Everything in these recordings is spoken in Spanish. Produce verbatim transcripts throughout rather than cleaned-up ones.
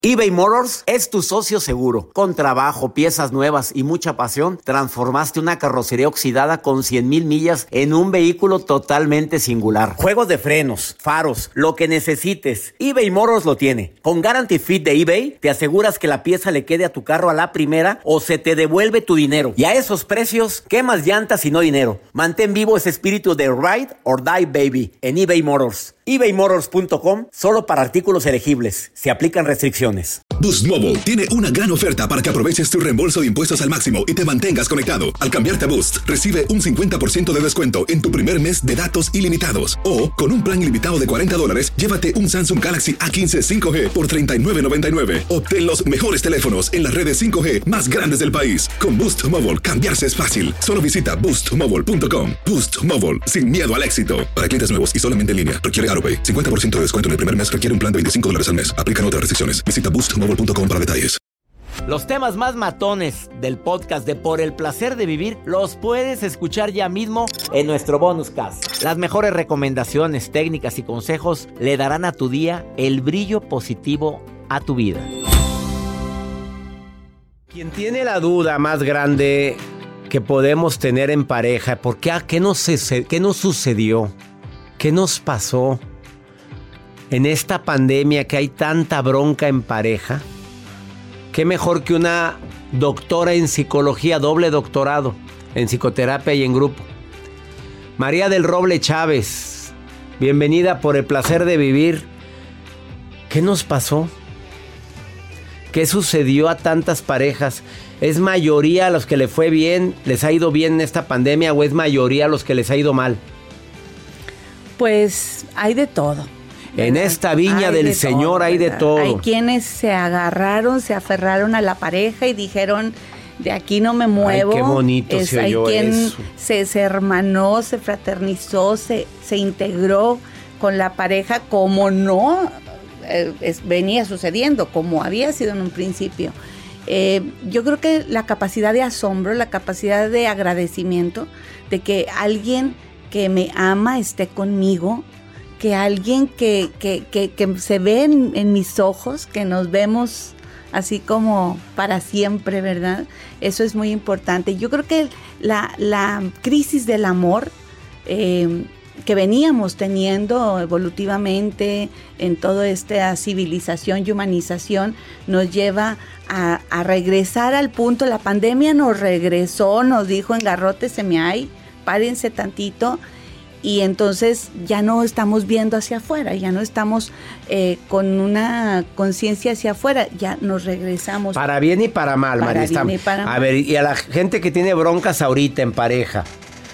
eBay Motors es tu socio seguro. Con trabajo, piezas nuevas y mucha pasión, transformaste una carrocería oxidada con cien mil millas en un vehículo totalmente singular. Juegos de frenos, faros, lo que necesites, eBay Motors lo tiene. Con Guarantee Fit de eBay, te aseguras que la pieza le quede a tu carro a la primera o se te devuelve tu dinero. Y a esos precios, ¿qué más llantas y no dinero? Mantén vivo ese espíritu de Ride or Die Baby en eBay Motors. ebay motors punto com, solo para artículos elegibles. Se aplican restricciones. Boost Mobile tiene una gran oferta para que aproveches tu reembolso de impuestos al máximo y te mantengas conectado. Al cambiarte a Boost, recibe un cincuenta por ciento de descuento en tu primer mes de datos ilimitados. O, con un plan ilimitado de cuarenta dólares, llévate un Samsung Galaxy A quince cinco G por treinta y nueve noventa y nueve. Obtén los mejores teléfonos en las redes cinco G más grandes del país. Con Boost Mobile, cambiarse es fácil. Solo visita boost mobile punto com. Boost Mobile, sin miedo al éxito. Para clientes nuevos y solamente en línea, requiere AutoPay. cincuenta por ciento de descuento en el primer mes requiere un plan de veinticinco dólares al mes. Aplican otras restricciones. Visita boost mobile punto com para detalles. Los temas más matones del podcast de Por el Placer de Vivir los puedes escuchar ya mismo en nuestro bonus cast. Las mejores recomendaciones, técnicas y consejos le darán a tu día el brillo positivo a tu vida. Quien tiene la duda más grande que podemos tener en pareja, ¿por qué, qué, nos, qué nos sucedió? ¿Qué nos pasó en esta pandemia que hay tanta bronca en pareja? ¿Qué mejor que una doctora en psicología, doble doctorado en psicoterapia y en grupo? María del Roble Chávez, bienvenida Por el Placer de Vivir. ¿Qué nos pasó? ¿Qué sucedió a tantas parejas? ¿Es mayoría a los que le fue bien, les ha ido bien en esta pandemia, o es mayoría a los que les ha ido mal? Pues hay de todo. En esta viña hay del de Señor todo, hay de todo. Hay quienes se agarraron, se aferraron a la pareja y dijeron, de aquí no me muevo. Ay, qué bonito es, se hay oyó quien eso. Se, se hermanó, se fraternizó, se, se integró con la pareja como no eh, es, venía sucediendo, como había sido en un principio. Eh, yo creo que la capacidad de asombro, la capacidad de agradecimiento de que alguien que me ama esté conmigo, que alguien que, que, que, que se ve en, en mis ojos, que nos vemos así como para siempre, ¿verdad? Eso es muy importante. Yo creo que la, la crisis del amor eh, que veníamos teniendo evolutivamente en toda esta civilización y humanización nos lleva a, a regresar al punto. La pandemia nos regresó, nos dijo, engarróteseme ahí, párense tantito. Y entonces ya no estamos viendo hacia afuera, ya no estamos eh, con una conciencia hacia afuera, ya nos regresamos. Para bien y para mal, para María. bien y para mal. A ver, y a la gente que tiene broncas ahorita en pareja,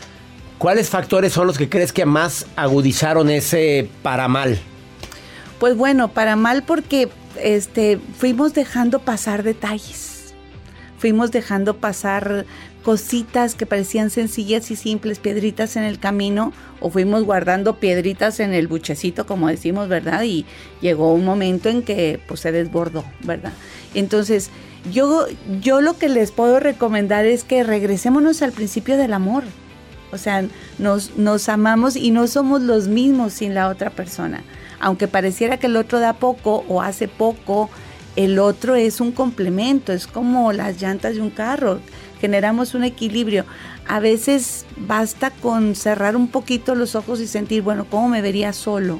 ¿cuáles factores son los que crees que más agudizaron ese para mal? Pues bueno, para mal porque este, fuimos dejando pasar detalles, fuimos dejando pasar cositas que parecían sencillas y simples, piedritas en el camino, o fuimos guardando piedritas en el buchecito, como decimos, ¿verdad? Y llegó un momento en que pues se desbordó, ¿verdad? Entonces, yo, yo lo que les puedo recomendar es que regresémonos al principio del amor. O sea, nos, nos amamos y no somos los mismos sin la otra persona. Aunque pareciera que el otro da poco o hace poco, el otro es un complemento, es como las llantas de un carro. Generamos un equilibrio. A veces basta con cerrar un poquito los ojos y sentir, bueno, ¿cómo me vería solo?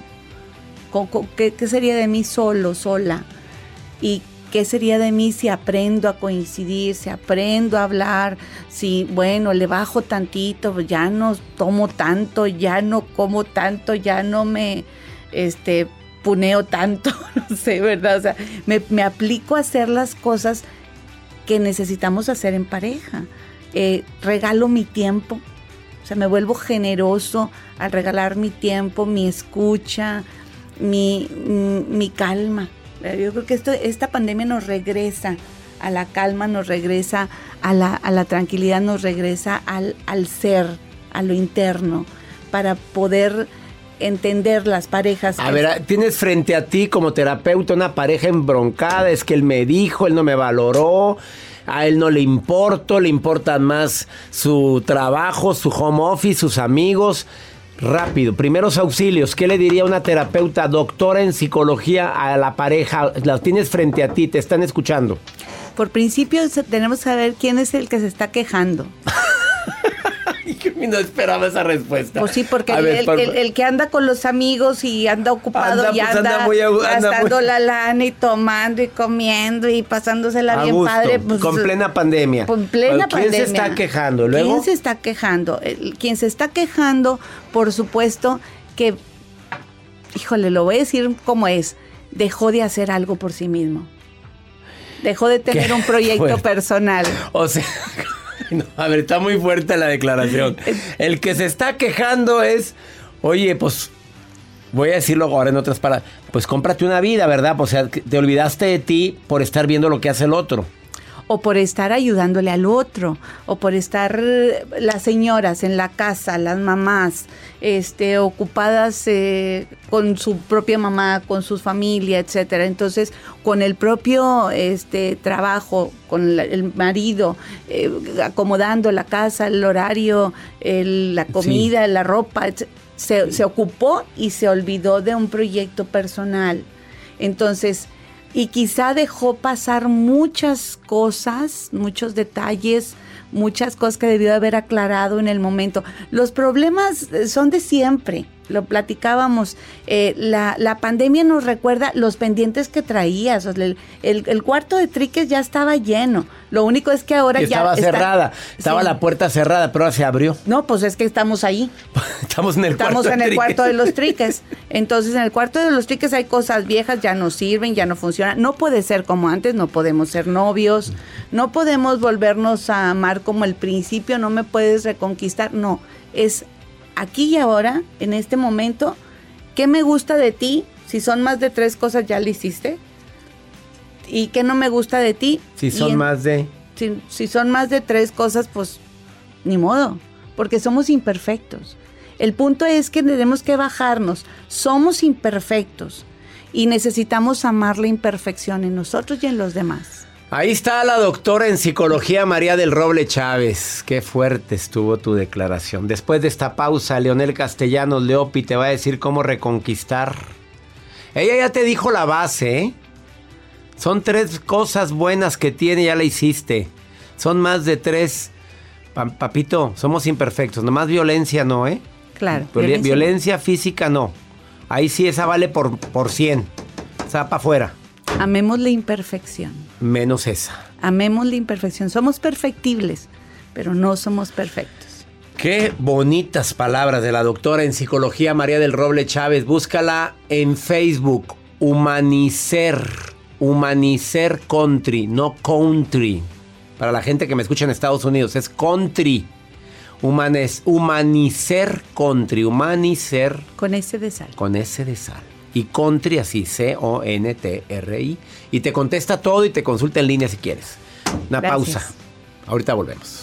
¿Qué, qué sería de mí solo, sola? ¿Y qué sería de mí si aprendo a coincidir, si aprendo a hablar, si, bueno, le bajo tantito, ya no tomo tanto, ya no como tanto, ya no me este, puneo tanto, no sé, ¿verdad? O sea, me, me aplico a hacer las cosas que necesitamos hacer en pareja. Eh, regalo mi tiempo, o sea, me vuelvo generoso al regalar mi tiempo, mi escucha, mi, mi, mi calma. Yo creo que esto, esta pandemia nos regresa a la calma, nos regresa a la, a la tranquilidad, nos regresa al, al ser, a lo interno, para poder entender las parejas. A ver, tienes frente a ti como terapeuta una pareja embroncada, es que él me dijo, él no me valoró, a él no le importo, le importan más su trabajo, su home office, sus amigos. Rápido, primeros auxilios. ¿Qué le diría una terapeuta, doctora en psicología a la pareja? La tienes frente a ti, te están escuchando. Por principio tenemos que saber quién es el que se está quejando. No esperaba esa respuesta. Pues sí, porque el, ver, el, por... el, el que anda con los amigos y anda ocupado anda, y pues, anda, anda muy, anda gastando muy... la lana y tomando y comiendo y pasándosela a bien gusto, padre. Pues, con plena pandemia. Con plena ¿Quién pandemia. se está quejando? ¿Luego? ¿Quién se está quejando? El, quien se está quejando, por supuesto, que, híjole, lo voy a decir como es, dejó de hacer algo por sí mismo. Dejó de tener ¿Qué? un proyecto Bueno, personal. O sea... No, a ver, está muy fuerte la declaración. El que se está quejando es, oye, pues, voy a decirlo ahora en otras palabras, pues cómprate una vida, ¿verdad? O sea, te olvidaste de ti por estar viendo lo que hace el otro. O por estar ayudándole al otro, o por estar las señoras en la casa, las mamás, este, ocupadas eh, con su propia mamá, con su familia, etcétera. Entonces, con el propio este, trabajo, con la, el marido, eh, acomodando la casa, el horario, el, la comida, sí. la ropa, se, se ocupó y se olvidó de un proyecto personal. Entonces, y quizá dejó pasar muchas cosas, muchos detalles, muchas cosas que debió haber aclarado en el momento. Los problemas son de siempre, lo platicábamos. Eh, la, la pandemia nos recuerda los pendientes que traías. O sea, el, el, el cuarto de triques ya estaba lleno. Lo único es que ahora ya estaba cerrada. Está, estaba sí. la puerta cerrada, pero ahora se abrió. No, pues es que estamos ahí. Estamos en el estamos cuarto en de el triques. cuarto de los triques. Entonces, en el cuarto de los triques hay cosas viejas, ya no sirven, ya no funcionan. No puede ser como antes, no podemos ser novios, no podemos volvernos a amar como el principio, no me puedes reconquistar. No, es aquí y ahora, en este momento. ¿Qué me gusta de ti? Si son más de tres cosas, ya lo hiciste. ¿Y qué no me gusta de ti? Si son en, más de... Si, si son más de tres cosas, pues ni modo, porque somos imperfectos. El punto es que tenemos que bajarnos. Somos imperfectos y necesitamos amar la imperfección en nosotros y en los demás. Ahí está la doctora en psicología María del Roble Chávez. Qué fuerte estuvo tu declaración. Después de esta pausa, Leonel Castellanos Leopi te va a decir cómo reconquistar. Ella ya te dijo la base, ¿eh? Son tres cosas buenas que tiene, ya la hiciste. Son más de tres. Papito, somos imperfectos. Nomás violencia no, ¿eh? Claro. Viol- violencia, violencia física no. Ahí sí esa vale por, por cien. Esa para afuera. Amemos la imperfección. Menos esa. Amemos la imperfección. Somos perfectibles, pero no somos perfectos. Qué bonitas palabras de la doctora en psicología María del Roble Chávez. Búscala en Facebook. Humanicer. Humanicer Country, no country. Para la gente que me escucha en Estados Unidos, es country. Humanes, humanicer Country. Humanicer. Con ese de sal. Con ese de sal. Y country así, C O N T R I. Y te contesta todo y te consulta en línea si quieres. Una Gracias. pausa. Ahorita volvemos.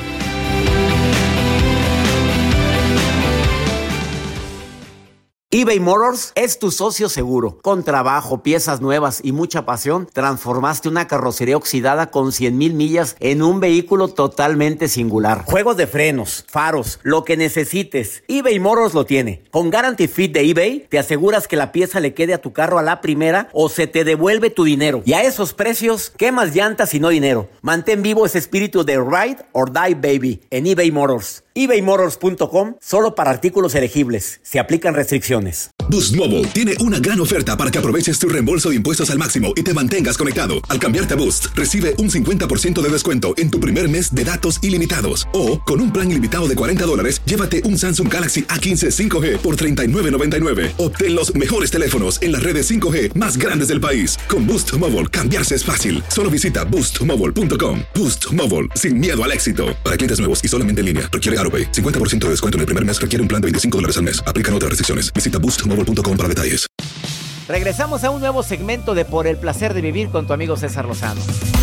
eBay Motors es tu socio seguro. Con trabajo, piezas nuevas y mucha pasión, transformaste una carrocería oxidada con cien mil millas en un vehículo totalmente singular. Juegos de frenos, faros, lo que necesites, eBay Motors lo tiene. Con Guarantee Fit de eBay, te aseguras que la pieza le quede a tu carro a la primera o se te devuelve tu dinero. Y a esos precios, ¿qué más llantas y no dinero? Mantén vivo ese espíritu de Ride or Die Baby en eBay Motors. ebay motors punto com, solo para artículos elegibles. Se aplican restricciones. Boost Mobile tiene una gran oferta para que aproveches tu reembolso de impuestos al máximo y te mantengas conectado. Al cambiarte a Boost, recibe un cincuenta por ciento de descuento en tu primer mes de datos ilimitados. O, con un plan ilimitado de cuarenta dólares, llévate un Samsung Galaxy A quince cinco G por treinta y nueve noventa y nueve. Obtén los mejores teléfonos en las redes cinco G más grandes del país. Con Boost Mobile, cambiarse es fácil. Solo visita boost mobile punto com. Boost Mobile, sin miedo al éxito. Para clientes nuevos y solamente en línea, requiere AutoPay. cincuenta por ciento de descuento en el primer mes requiere un plan de veinticinco dólares al mes. Aplican otras restricciones. Visita boost mobile punto com para detalles. Regresamos a un nuevo segmento de Por el Placer de Vivir con tu amigo César Lozano.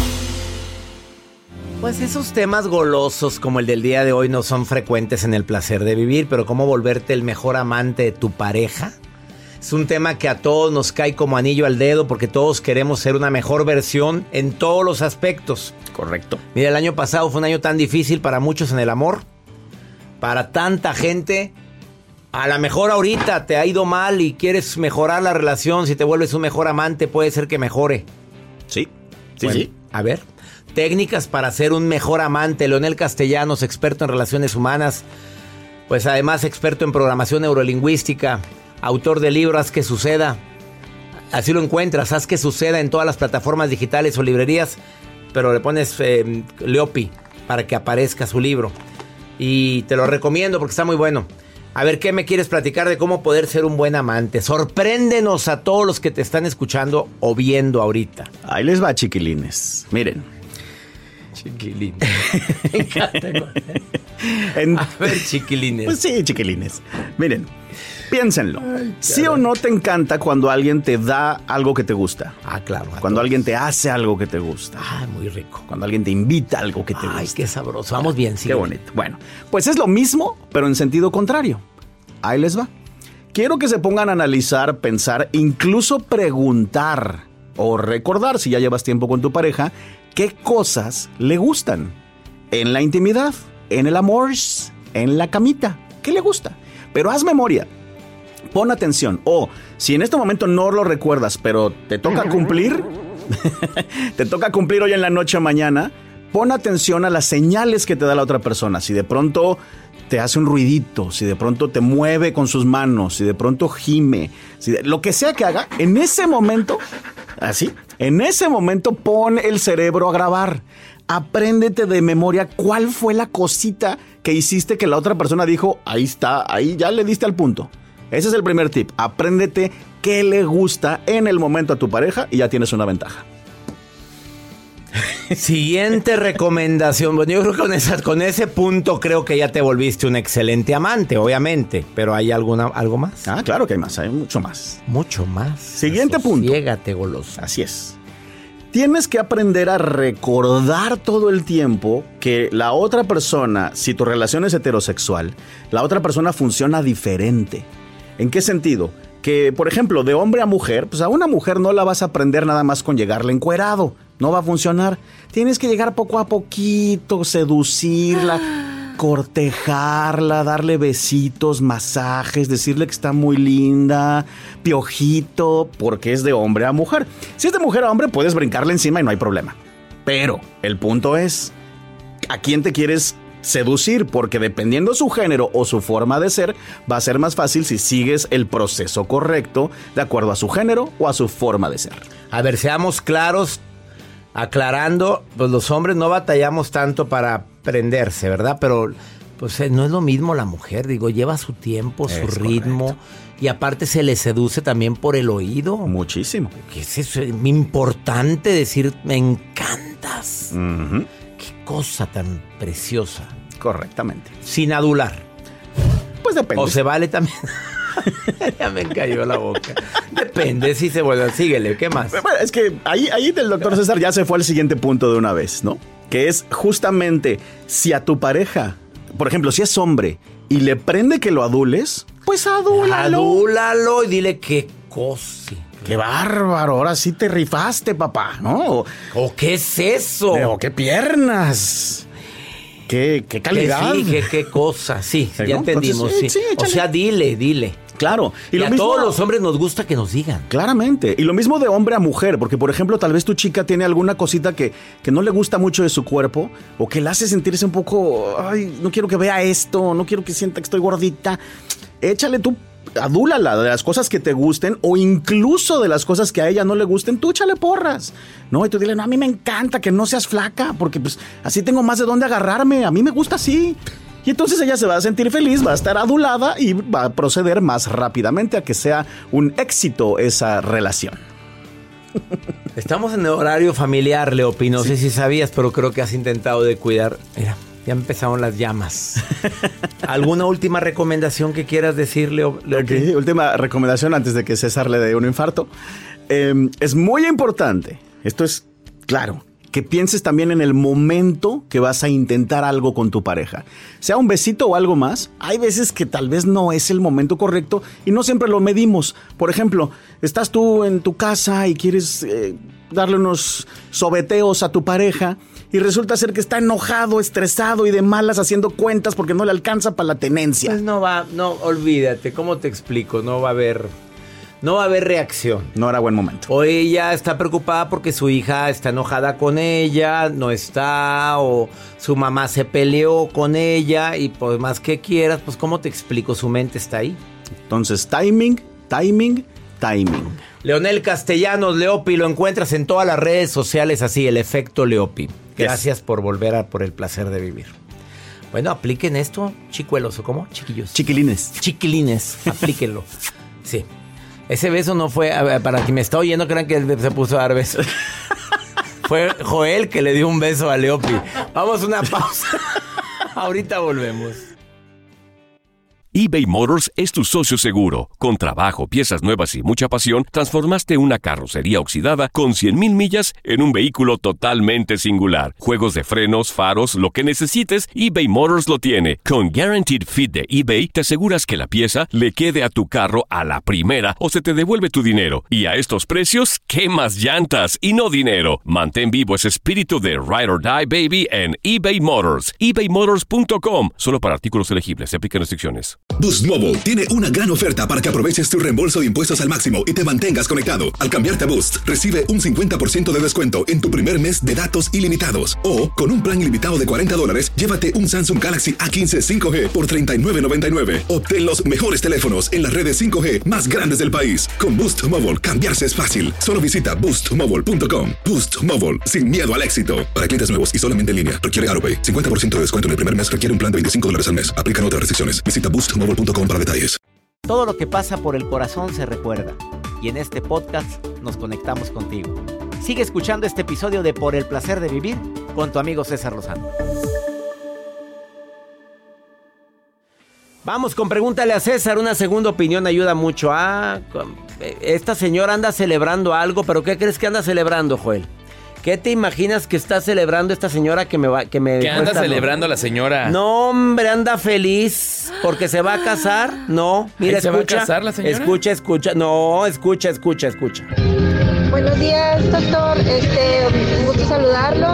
Pues esos temas golosos como el del día de hoy no son frecuentes en el placer de vivir, pero cómo volverte el mejor amante de tu pareja es un tema que a todos nos cae como anillo al dedo porque todos queremos ser una mejor versión en todos los aspectos. Correcto. Mira, el año pasado fue un año tan difícil para muchos en el amor, para tanta gente A lo mejor ahorita te ha ido mal y quieres mejorar la relación. Si te vuelves un mejor amante, puede ser que mejore. Sí, sí, bueno, sí. A ver, técnicas para ser un mejor amante. Leonel Castellanos, experto en relaciones humanas. Pues además experto en programación neurolingüística. Autor del libro Haz que suceda. Así lo encuentras, Haz que suceda en todas las plataformas digitales o librerías. Pero le pones eh, Leopi para que aparezca su libro. Y te lo recomiendo porque está muy bueno. A ver, ¿qué me quieres platicar de cómo poder ser un buen amante? Sorpréndenos a todos los que te están escuchando o viendo ahorita. Ahí les va, chiquilines. Miren. Chiquilines. Me encanta. En... A ver, chiquilines. Pues sí, chiquilines. Miren, piénsenlo. Ay, ¿sí o no te encanta cuando alguien te da algo que te gusta? Ah, claro. Cuando todos. alguien te hace algo que te gusta. Ah, muy rico. Cuando alguien te invita a algo que te Ay, gusta. Ay, qué sabroso. Vamos bien, sí. Qué bonito. Bueno, pues es lo mismo, pero en sentido contrario. Ahí les va. Quiero que se pongan a analizar, pensar, incluso preguntar o recordar, si ya llevas tiempo con tu pareja, qué cosas le gustan. En la intimidad, en el amor, en la camita. ¿Qué le gusta? Pero haz memoria. Pon atención. O si en este momento no lo recuerdas, pero te toca cumplir, te toca cumplir hoy en la noche o mañana, pon atención a las señales que te da la otra persona. Si de pronto te hace un ruidito, si de pronto te mueve con sus manos, si de pronto gime, si de, lo que sea que haga, en ese momento, así, en ese momento pon el cerebro a grabar. Apréndete de memoria cuál fue la cosita que hiciste que la otra persona dijo, ahí está, ahí ya le diste al punto. Ese es el primer tip. Apréndete qué le gusta en el momento a tu pareja y ya tienes una ventaja. Siguiente recomendación. Bueno, yo creo que con, esa, con ese punto creo que ya te volviste un excelente amante, obviamente. Pero ¿hay alguna, algo más? Ah, claro que hay más, hay mucho más. Mucho más. Siguiente punto. Sosiégate, goloso. Así es. Tienes que aprender a recordar todo el tiempo que la otra persona, si tu relación es heterosexual, la otra persona funciona diferente. ¿En qué sentido? Que, por ejemplo, de hombre a mujer, pues a una mujer no la vas a aprender nada más con llegarle encuerado. No va a funcionar. Tienes que llegar poco a poquito, seducirla, cortejarla, darle besitos, masajes, decirle que está muy linda, piojito, porque es de hombre a mujer. Si es de mujer a hombre, puedes brincarle encima y no hay problema. Pero el punto es, ¿a quién te quieres seducir? Porque dependiendo su género o su forma de ser, va a ser más fácil si sigues el proceso correcto de acuerdo a su género o a su forma de ser. A ver, seamos claros, aclarando, pues los hombres no batallamos tanto para prenderse, ¿verdad? Pero pues no es lo mismo la mujer, digo, lleva su tiempo, su es ritmo, correcto. Y aparte se le seduce también por el oído. Muchísimo. Que es eso, es importante decir, me encantas. Uh-huh. Qué cosa tan preciosa. Correctamente. Sin adular. Pues depende. O se vale también. Ya me cayó la boca. Depende si se vuelve. Síguele, ¿qué más? Bueno, es que ahí, ahí del doctor César ya se fue al siguiente punto de una vez, ¿no? Que es justamente si a tu pareja, por ejemplo, si es hombre y le prende que lo adules, pues adúlalo. Adúlalo y dile qué cosa. ¡Qué bárbaro! Ahora sí te rifaste, papá, ¿no? O, ¿O qué es eso? o qué piernas. ¡Qué, qué calidad! Sí, qué, qué cosa. Sí, ¿Sí, ya no? entendimos. Entonces, sí. sí, O sea, dile, dile. Claro. Y, Y, lo a mismo, todos los hombres nos gusta que nos digan. Claramente. Y lo mismo de hombre a mujer. Porque, por ejemplo, tal vez tu chica tiene alguna cosita que, que no le gusta mucho de su cuerpo. O que la hace sentirse un poco... Ay, no quiero que vea esto. No quiero que sienta que estoy gordita. Échale tú, adúlala de las cosas que te gusten. O incluso de las cosas que a ella no le gusten. Tú échale porras. No, y tú dile, no, a mí me encanta que no seas flaca. Porque pues así tengo más de dónde agarrarme. A mí me gusta así. Y entonces ella se va a sentir feliz, va a estar adulada y va a proceder más rápidamente a que sea un éxito esa relación. Estamos en el horario familiar, Leopi. No sí. sé si sabías, pero creo que has intentado de cuidar. Mira, ya empezaron las llamas. ¿Alguna última recomendación que quieras decir, Leo, Leopi? Okay, última recomendación antes de que César le dé un infarto. Eh, es muy importante, esto es claro, que pienses también en el momento que vas a intentar algo con tu pareja. Sea un besito o algo más, hay veces que tal vez no es el momento correcto y no siempre lo medimos. Por ejemplo, estás tú en tu casa y quieres eh, darle unos sobeteos a tu pareja y resulta ser que está enojado, estresado y de malas haciendo cuentas porque no le alcanza para la tenencia. Pues no va, no, olvídate, ¿cómo te explico? No va a haber, no va a haber reacción. No era buen momento. O ella está preocupada porque su hija está enojada con ella, no está, o su mamá se peleó con ella y pues más que quieras, pues ¿cómo te explico? Su mente está ahí. Entonces, timing, timing, timing. Leonel Castellanos, Leopi, lo encuentras en todas las redes sociales así, el efecto Leopi. Gracias yes. por volver a Por el Placer de Vivir. Bueno, apliquen esto, chicuelos, ¿o cómo? Chiquillos. Chiquilines. Chiquilines, aplíquenlo. Sí. Ese beso no fue, para quien me está oyendo, crean que se puso a dar besos. Fue Joel que le dio un beso a Leopi. Vamos a una pausa. Ahorita volvemos. eBay Motors es tu socio seguro. Con trabajo, piezas nuevas y mucha pasión, transformaste una carrocería oxidada con cien mil millas en un vehículo totalmente singular. Juegos de frenos, faros, lo que necesites, eBay Motors lo tiene. Con Guaranteed Fit de eBay, te aseguras que la pieza le quede a tu carro a la primera o se te devuelve tu dinero. Y a estos precios, ¿qué más llantas y no dinero? Mantén vivo ese espíritu de Ride or Die, baby, en eBay Motors. ebay motors punto com. Solo para artículos elegibles. Se aplican restricciones. Boost Mobile tiene una gran oferta para que aproveches tu reembolso de impuestos al máximo y te mantengas conectado. Al cambiarte a Boost, recibe un cincuenta por ciento de descuento en tu primer mes de datos ilimitados. O, con un plan ilimitado de cuarenta dólares, llévate un Samsung Galaxy A quince cinco G por treinta y nueve noventa y nueve. Obtén los mejores teléfonos en las redes cinco G más grandes del país. Con Boost Mobile, cambiarse es fácil. Solo visita boost mobile punto com. Boost Mobile, sin miedo al éxito. Para clientes nuevos y solamente en línea, requiere AutoPay. cincuenta por ciento de descuento en el primer mes requiere un plan de veinticinco dólares al mes. Aplican otras restricciones. Visita boost mobile punto com para detalles. Todo lo que pasa por el corazón se recuerda. Y en este podcast nos conectamos contigo. Sigue escuchando este episodio de Por el Placer de Vivir con tu amigo César Lozano. Vamos con Pregúntale a César. Una segunda opinión ayuda mucho. Ah, esta señora anda celebrando algo, pero ¿qué crees que anda celebrando, Joel? ¿Qué te imaginas que está celebrando esta señora que me va que me ¿Qué anda celebrando la señora? No, hombre, anda feliz porque se va a casar. No, mira, ¿Se escucha. va a casar la señora? Escucha, escucha. No, escucha, escucha, escucha. Buenos días, doctor. Este, un gusto saludarlo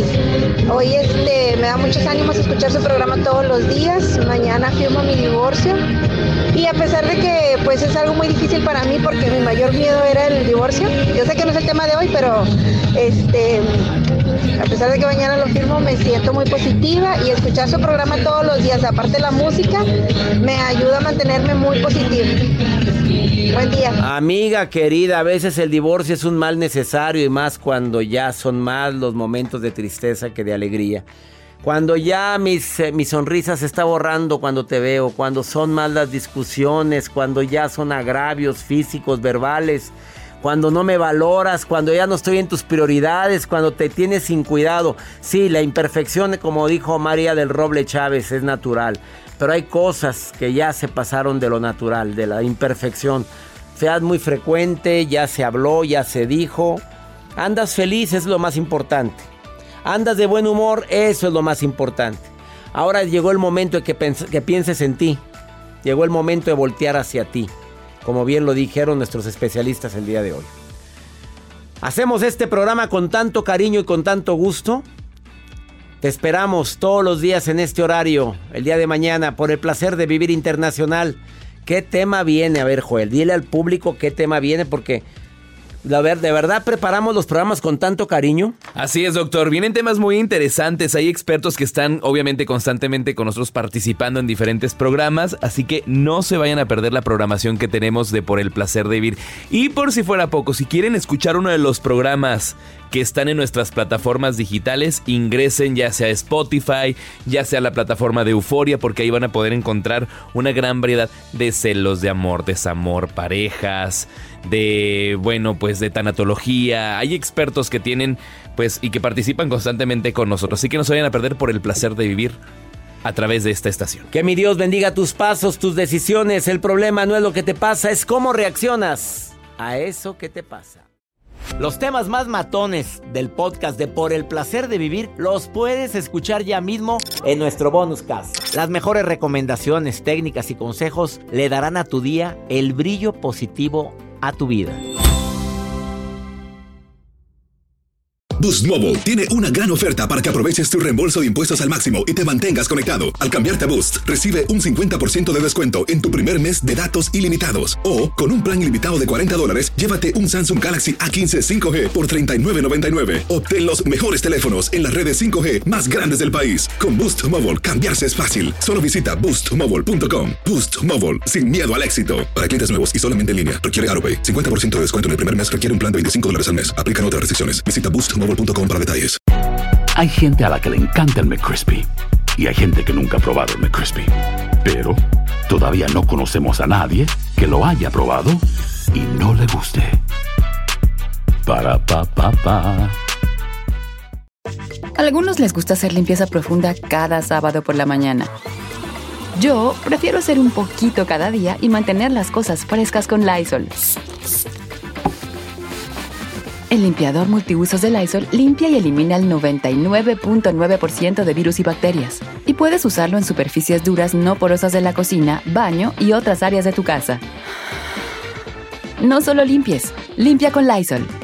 y hoy este me da muchos ánimos escuchar su programa todos los días. Mañana firmo mi divorcio. Y a pesar de que pues es algo muy difícil para mí porque mi mayor miedo era el divorcio. Yo sé que no es el tema de hoy, pero este a pesar de que mañana lo firmo, me siento muy positiva y escuchar su programa todos los días, aparte de la música, me ayuda a mantenerme muy positiva. Buen día. Amiga querida, a veces el divorcio es un mal necesario y más cuando ya son más los momentos de tristeza que de alegría. Cuando ya mis, eh, mi sonrisa se está borrando cuando te veo, cuando son más las discusiones, cuando ya son agravios físicos, verbales, cuando no me valoras, cuando ya no estoy en tus prioridades, cuando te tienes sin cuidado. Sí, la imperfección, como dijo María del Roble Chávez, es natural. Pero hay cosas que ya se pasaron de lo natural, de la imperfección. Sea muy frecuente, ya se habló, ya se dijo. Andas feliz, es lo más importante. Andas de buen humor, eso es lo más importante. Ahora llegó el momento de que, pens- que pienses en ti. Llegó el momento de voltear hacia ti, como bien lo dijeron nuestros especialistas el día de hoy. Hacemos este programa con tanto cariño y con tanto gusto. Te esperamos todos los días en este horario, el día de mañana, por el Placer de Vivir Internacional. ¿Qué tema viene? A ver, Joel, dile al público qué tema viene, porque a ver, ¿de verdad preparamos los programas con tanto cariño? Así es, doctor. Vienen temas muy interesantes. Hay expertos que están, obviamente, constantemente con nosotros participando en diferentes programas. Así que no se vayan a perder la programación que tenemos de Por el Placer de Vivir. Y por si fuera poco, si quieren escuchar uno de los programas que están en nuestras plataformas digitales, ingresen ya sea a Spotify, ya sea a la plataforma de Euforia, porque ahí van a poder encontrar una gran variedad de celos, de amor, desamor, parejas, de, bueno, pues de tanatología. Hay expertos que tienen, pues, y que participan constantemente con nosotros. Así que no se vayan a perder Por el Placer de Vivir a través de esta estación. Que mi Dios bendiga tus pasos, tus decisiones. El problema no es lo que te pasa, es cómo reaccionas a eso que te pasa. Los temas más matones del podcast de Por el Placer de Vivir los puedes escuchar ya mismo en nuestro bonus cast. Las mejores recomendaciones, técnicas y consejos le darán a tu día el brillo positivo a tu vida. Boost Mobile tiene una gran oferta para que aproveches tu reembolso de impuestos al máximo y te mantengas conectado. Al cambiarte a Boost, recibe un cincuenta por ciento de descuento en tu primer mes de datos ilimitados. O, con un plan ilimitado de cuarenta dólares, llévate un Samsung Galaxy A quince cinco G por treinta y nueve noventa y nueve. Obtén los mejores teléfonos en las redes cinco G más grandes del país. Con Boost Mobile, cambiarse es fácil. Solo visita boost mobile punto com. Boost Mobile, sin miedo al éxito. Para clientes nuevos y solamente en línea, requiere AutoPay. cincuenta por ciento de descuento en el primer mes requiere un plan de veinticinco dólares al mes. Aplican otras restricciones. Visita boost mobile punto com para detalles. Hay gente a la que le encanta el McCrispy y hay gente que nunca ha probado el McCrispy. Pero todavía no conocemos a nadie que lo haya probado y no le guste. Para pa pa pa. A algunos les gusta hacer limpieza profunda cada sábado por la mañana. Yo prefiero hacer un poquito cada día y mantener las cosas frescas con Lysol. El limpiador multiusos de Lysol limpia y elimina el noventa y nueve punto nueve por ciento de virus y bacterias. Y puedes usarlo en superficies duras no porosas de la cocina, baño y otras áreas de tu casa. No solo limpies, limpia con Lysol.